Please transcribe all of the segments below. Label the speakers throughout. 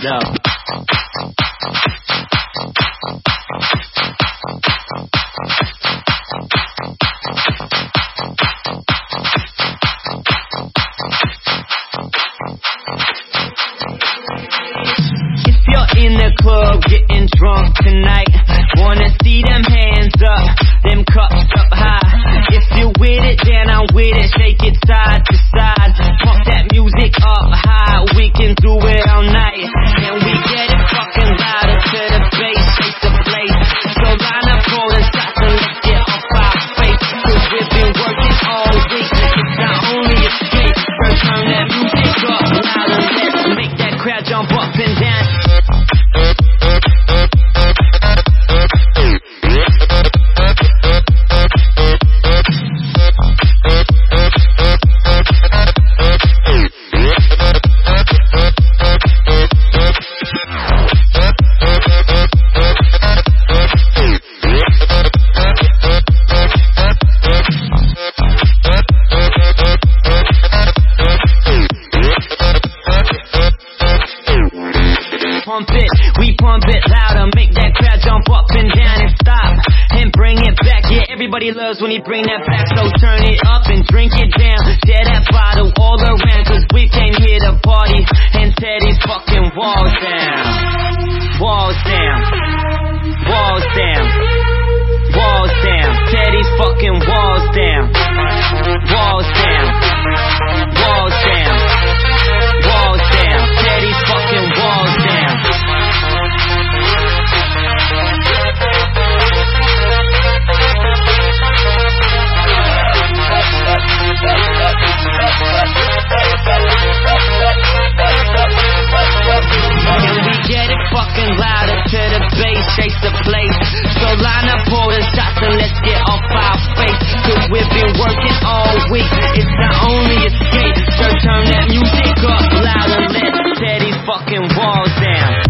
Speaker 1: though. If you're in the club getting drunk tonight, wanna see them hands up, them cups up high. If you're with it, then I'm with it, shake it side to side. Pump that music up high, we can do it all night. And we get it fucking louder to the bass, shake the place. So line up for the shots and let's get off our face. Cause we've been working all week, it's our only escape. First turn that music up louder, let's make that crowd jump up and down. Pump it, we pump it louder, make that crowd jump up and down and stop, and bring it back. Yeah, everybody loves when you bring that back, so turn it up and drink it down. Tear that bottle all around, cause we came here to party and tear these fucking walls down. Walls down, walls down, walls down, tear these fucking walls down. Walls down, walls down, walls down, tear these fucking walls down. And we get it fucking louder to the bass, chase the place. So line up all the shots and let's get off our face. Cause we've been working all week, it's our only escape. So turn that music up louder, let's tear these fucking walls down.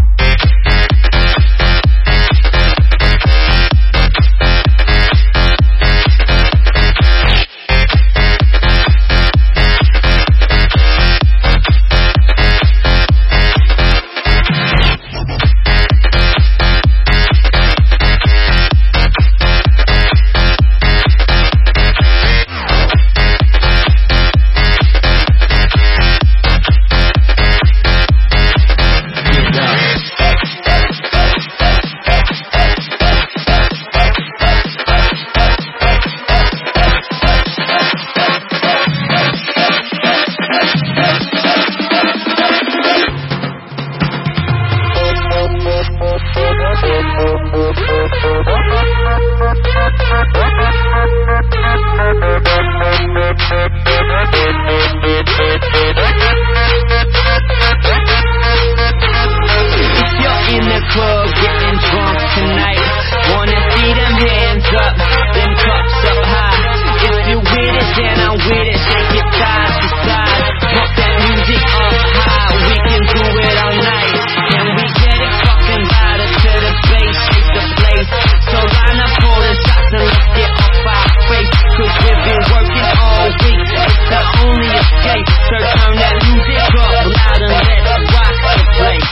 Speaker 1: If you're in the club getting drunk tonight, wanna see them hands up, them cups up high. If you're with it, then I'm with it, shake it side to side. Pump that music up high, we can do it all night. And we get it fucking louder to the bass, shake the place. So line up all the shots and let's get off our face. Cause we've been working all week, it's the only escape. So turn that music up louder, let's rock the place,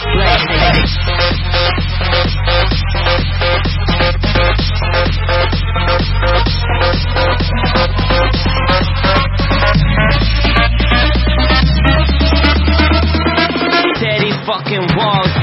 Speaker 1: Tear these fucking walls